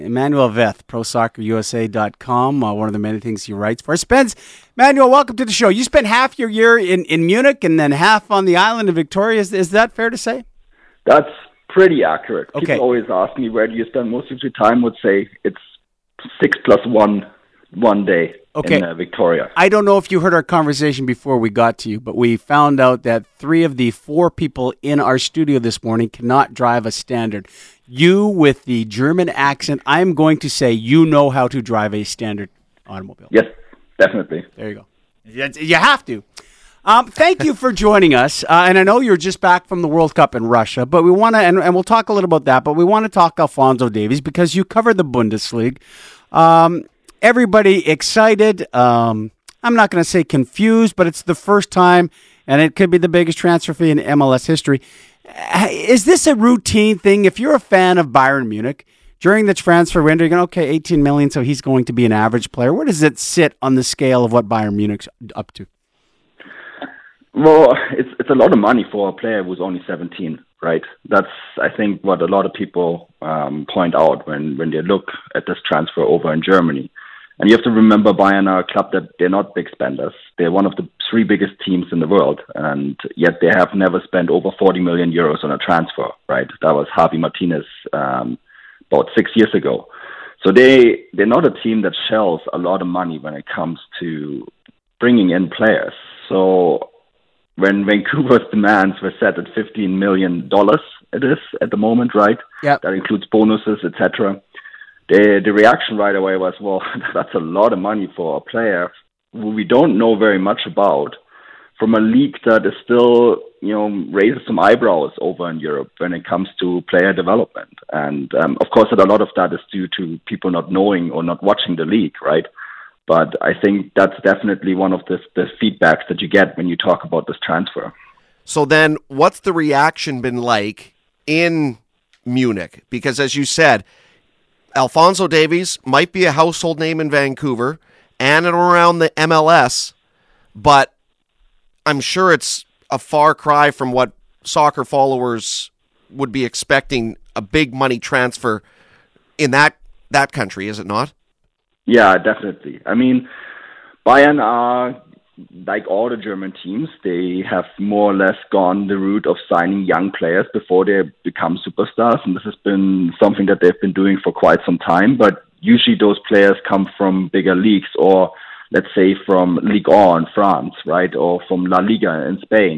Emmanuel Veth, ProSoccerUSA.com, one of the many things he writes for. Spence, Emmanuel, welcome to the show. You spent half your year in Munich and then half on the island of Victoria. Is that fair to say? That's pretty accurate. Okay. People always ask me, where do you spend most of your time? Would say it's 6 + 1 day in Victoria. I don't know if you heard our conversation before we got to you, but we found out that 3 of the 4 people in our studio this morning cannot drive a Standard. You, with the German accent, I'm going to say you know how to drive a Standard automobile. Yes, definitely. There you go. You have to. Thank you for joining us. And I know you're just back from the World Cup in Russia, but we want to, and we'll talk a little about that, but we want to talk Alphonso Davies because you covered the Bundesliga. Everybody excited. I'm not going to say confused, but it's the first time, and it could be the biggest transfer fee in MLS history. Is this a routine thing? If you're a fan of Bayern Munich, during the transfer window, you're going, okay, 18 million, so he's going to be an average player. Where does it sit on the scale of what Bayern Munich's up to? Well, it's a lot of money for a player who's only 17, right? That's, I think, what a lot of people point out when they look at this transfer over in Germany. And you have to remember Bayern are a club that they're not big spenders. They're one of the 3 biggest teams in the world, and yet they have never spent over 40 million euros on a transfer, right? That was Javi Martinez about 6 years ago. So they're not a team that shells a lot of money when it comes to bringing in players. So when Vancouver's demands were set at $15 million, it is at the moment, right? Yeah. That includes bonuses, etc. The reaction right away was, well, that's a lot of money for a player who we don't know very much about, from a league that is still, raises some eyebrows over in Europe when it comes to player development. And of course, a lot of that is due to people not knowing or not watching the league, right? But I think that's definitely one of the feedbacks that you get when you talk about this transfer. So then what's the reaction been like in Munich? Because as you said, Alphonso Davies might be a household name in Vancouver and around the MLS, but I'm sure it's a far cry from what soccer followers would be expecting, a big money transfer in that country, is it not? Yeah, definitely. I mean, Bayern are, like all the German teams, they have more or less gone the route of signing young players before they become superstars, and this has been something that they've been doing for quite some time, but usually those players come from bigger leagues, or let's say from Ligue 1 in France, right, or from La Liga in Spain,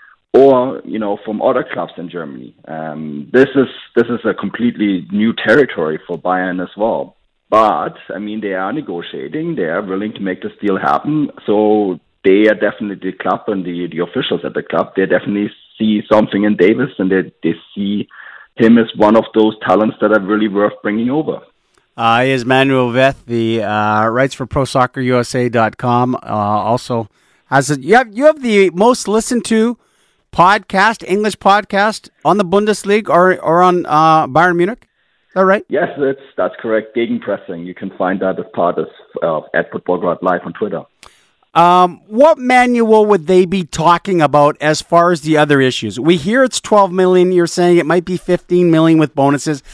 or, from other clubs in Germany. This is a completely new territory for Bayern as well. But, I mean, they are negotiating. They are willing to make this deal happen. So they are definitely the club, and the officials at the club, they definitely see something in Davies, and they see him as one of those talents that are really worth bringing over. He is Emmanuel Veth, the writes for ProSoccerUSA.com. Also, you have the most listened to podcast, English podcast, on the Bundesliga or on Bayern Munich. Is that right? Yes, that's correct. Gegenpressing. You can find that as part of at Footballgrad Live on Twitter. What manual would they be talking about as far as the other issues? We hear it's 12 million. You're saying it might be 15 million with bonuses.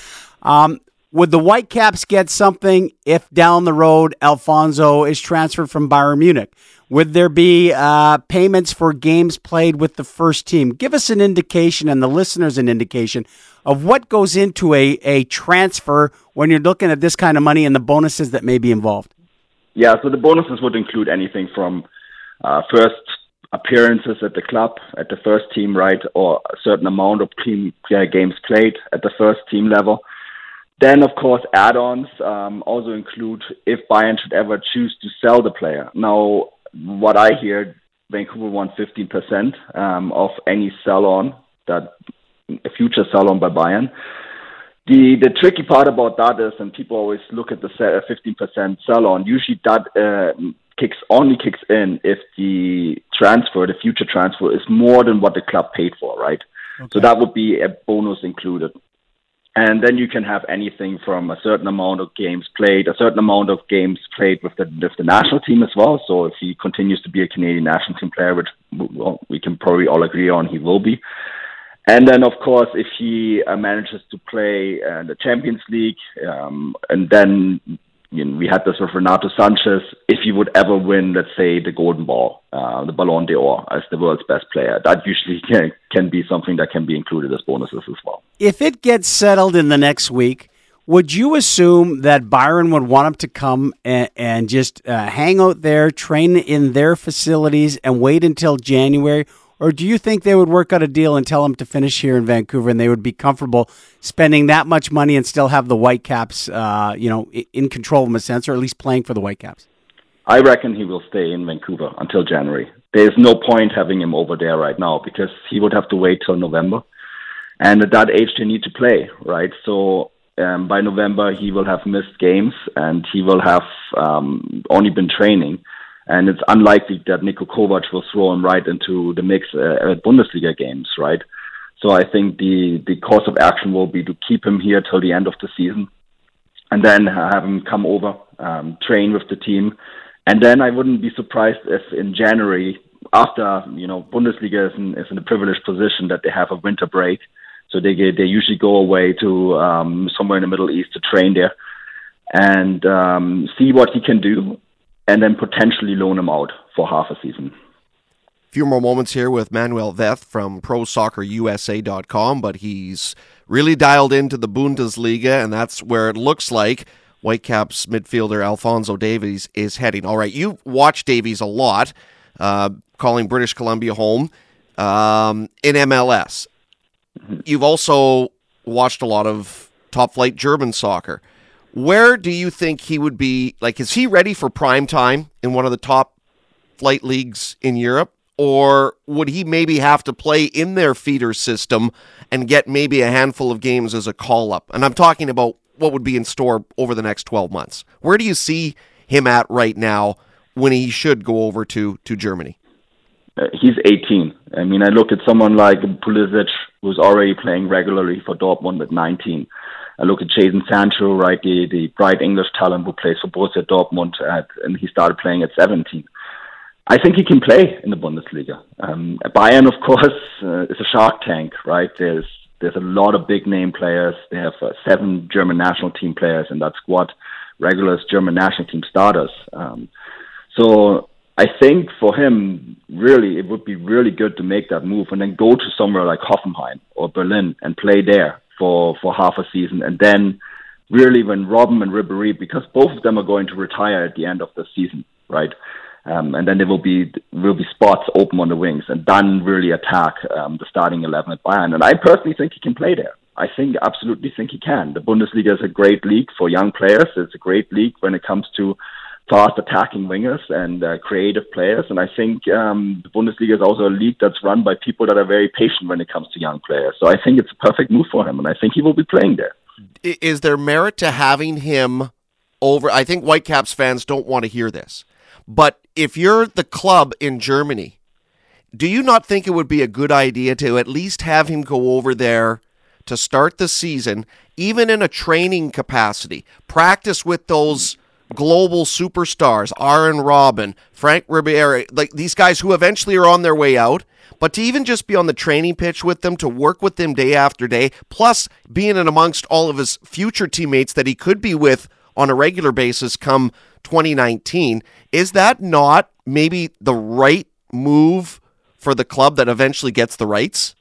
Would the Whitecaps get something if down the road Alphonso is transferred from Bayern Munich? Would there be payments for games played with the first team? Give us an indication, and the listeners an indication, of what goes into a transfer when you're looking at this kind of money and the bonuses that may be involved. Yeah, so the bonuses would include anything from first appearances at the club, at the first team, right, or a certain amount of games played at the first team level. Then, of course, add-ons also include if Bayern should ever choose to sell the player. Now, what I hear, Vancouver wants 15% of any sell-on, that a future sell-on by Bayern. The tricky part about that is, and people always look at the 15% sell-on, usually that kicks in if the future transfer is more than what the club paid for, right? Okay. So that would be a bonus included. And then you can have anything from a certain amount of games played with the national team as well. So if he continues to be a Canadian national team player, which we can probably all agree on he will be. And then, of course, if he manages to play the Champions League, and then we had this with Renato Sanchez, if he would ever win, let's say, the Golden Ball, the Ballon d'Or as the world's best player, that usually can be something that can be included as bonuses as well. If it gets settled in the next week, would you assume that Bayern would want him to come and just hang out there, train in their facilities, and wait until January? Or do you think they would work out a deal and tell him to finish here in Vancouver, and they would be comfortable spending that much money and still have the Whitecaps, in control in a sense, or at least playing for the Whitecaps? I reckon he will stay in Vancouver until January. There's no point having him over there right now because he would have to wait till November. And at that age, they need to play, right? So by November, he will have missed games and he will have only been training. And it's unlikely that Niko Kovac will throw him right into the mix at Bundesliga games, right? So I think the course of action will be to keep him here till the end of the season and then have him come over, train with the team. And then I wouldn't be surprised if in January, after, Bundesliga is in a privileged position that they have a winter break. So they usually go away to somewhere in the Middle East to train there and see what he can do, and then potentially loan him out for half a season. A few more moments here with Manuel Veth from ProSoccerUSA.com, but he's really dialed into the Bundesliga, and that's where it looks like Whitecaps midfielder Alphonso Davies is heading. All right, you watch Davies a lot, calling British Columbia home in MLS. You've also watched a lot of top-flight German soccer. Where do you think he would be? Like, is he ready for prime time in one of the top flight leagues in Europe? Or would he maybe have to play in their feeder system and get maybe a handful of games as a call-up? And I'm talking about what would be in store over the next 12 months. Where do you see him at right now when he should go over to Germany? He's 18. I mean, I look at someone like Pulisic, who's already playing regularly for Dortmund at 19. I look at Jadon Sancho, right, the bright English talent who plays for Borussia Dortmund, and he started playing at 17. I think he can play in the Bundesliga. Bayern, of course, is a shark tank, right? There's a lot of big name players. They have 7 German national team players in that squad, regular German national team starters. So I think for him, really, it would be really good to make that move and then go to somewhere like Hoffenheim or Berlin and play there for half a season. And then really when Robben and Ribéry, because both of them are going to retire at the end of the season, right? And then there will be spots open on the wings and then really attack the starting 11 at Bayern. And I personally think he can play there. Absolutely think he can. The Bundesliga is a great league for young players. It's a great league when it comes to fast attacking wingers and creative players. And I think the Bundesliga is also a league that's run by people that are very patient when it comes to young players. So I think it's a perfect move for him, and I think he will be playing there. Is there merit to having him over? I think Whitecaps fans don't want to hear this, but if you're the club in Germany, do you not think it would be a good idea to at least have him go over there to start the season, even in a training capacity, practice with those global superstars, Arjen Robben, Frank Ribéry, like these guys who eventually are on their way out, but to even just be on the training pitch with them, to work with them day after day, plus being in amongst all of his future teammates that he could be with on a regular basis come 2019, is that not maybe the right move for the club that eventually gets the rights?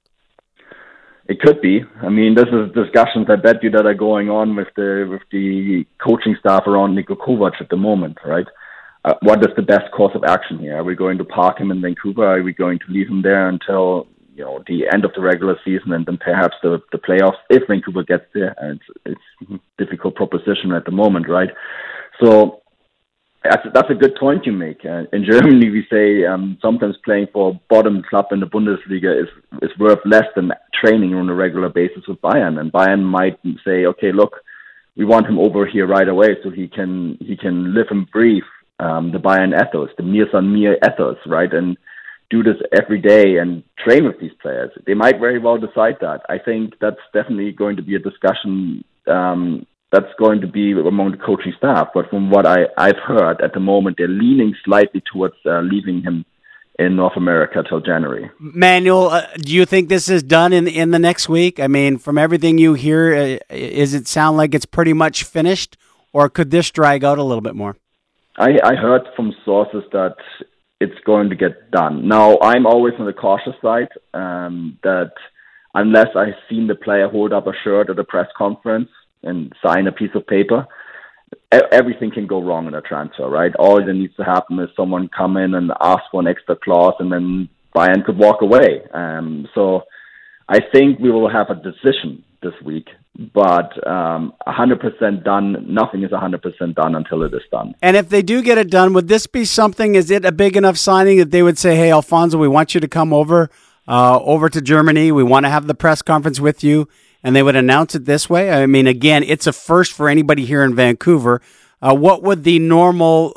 It could be. I mean, this is discussions I bet you that are going on with the coaching staff around Niko Kovac at the moment, right? What is the best course of action here? Are we going to park him in Vancouver? Are we going to leave him there until the end of the regular season and then perhaps the playoffs if Vancouver gets there? And it's a difficult proposition at the moment, right? So that's a good point you make. In Germany, we say sometimes playing for a bottom club in the Bundesliga is worth less than training on a regular basis with Bayern. And Bayern might say, okay, look, we want him over here right away so he can live and breathe the Bayern ethos, the Mir san mir ethos, right? And do this every day and train with these players. They might very well decide that. I think that's definitely going to be a discussion that's going to be among the coaching staff. But from what I've heard at the moment, they're leaning slightly towards leaving him in North America till January. Manuel, do you think this is done in the next week? I mean, from everything you hear, is it sound like it's pretty much finished, or could this drag out a little bit more? I heard from sources that it's going to get done. Now, I'm always on the cautious side, that unless I've seen the player hold up a shirt at a press conference and sign a piece of paper, everything can go wrong in a transfer, right? All that needs to happen is someone come in and ask for an extra clause, and then Bayern could walk away. So I think we will have a decision this week, but 100% done, nothing is 100% done until it is done. And if they do get it done, would this be something, is it a big enough signing that they would say, hey, Alfonso, we want you to come over to Germany. We want to have the press conference with you. And they would announce it this way? I mean, again, it's a first for anybody here in Vancouver. What would the normal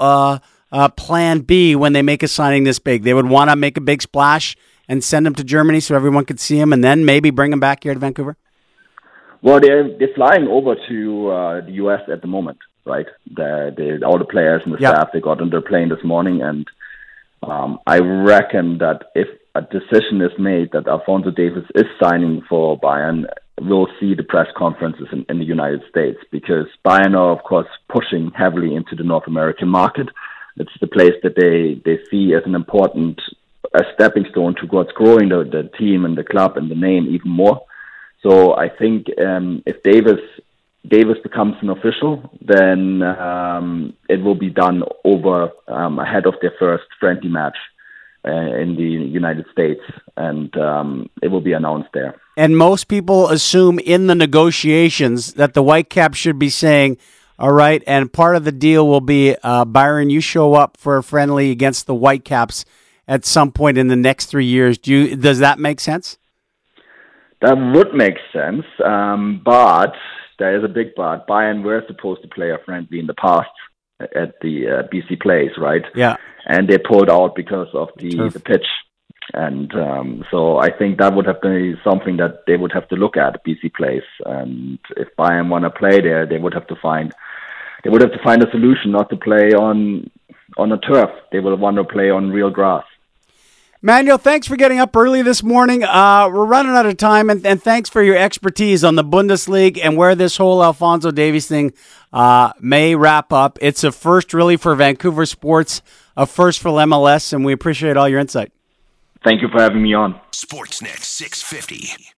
plan be when they make a signing this big? They would want to make a big splash and send him to Germany so everyone could see him, and then maybe bring him back here to Vancouver? Well, they're flying over to the U.S. at the moment, right? All the players and the staff, they got on their plane this morning, and I reckon that if a decision is made that Alfonso Davies is signing for Bayern, we'll see the press conferences in the United States, because Bayern are, of course, pushing heavily into the North American market. It's the place that they see as an important stepping stone towards growing the team and the club and the name even more. So I think if Davies becomes an official, then it will be done over ahead of their first friendly match in the United States, and it will be announced there. And most people assume in the negotiations that the Whitecaps should be saying, all right, and part of the deal will be, Byron, you show up for a friendly against the Whitecaps at some point in the next 3 years. Does that make sense? That would make sense, but there is a big but. Bayern were supposed to play a friendly in the past at the BC Place, right? Yeah. And they pulled out because of the pitch. And so I think that would have been something that they would have to look at BC Place. And if Bayern want to play there, they would have to find a solution not to play on a turf. They will want to play on real grass. Manuel, thanks for getting up early this morning. We're running out of time, and thanks for your expertise on the Bundesliga and where this whole Alfonso Davies thing may wrap up. It's a first, really, for Vancouver sports, a first for MLS, and we appreciate all your insight. Thank you for having me on. Sportsnet 650.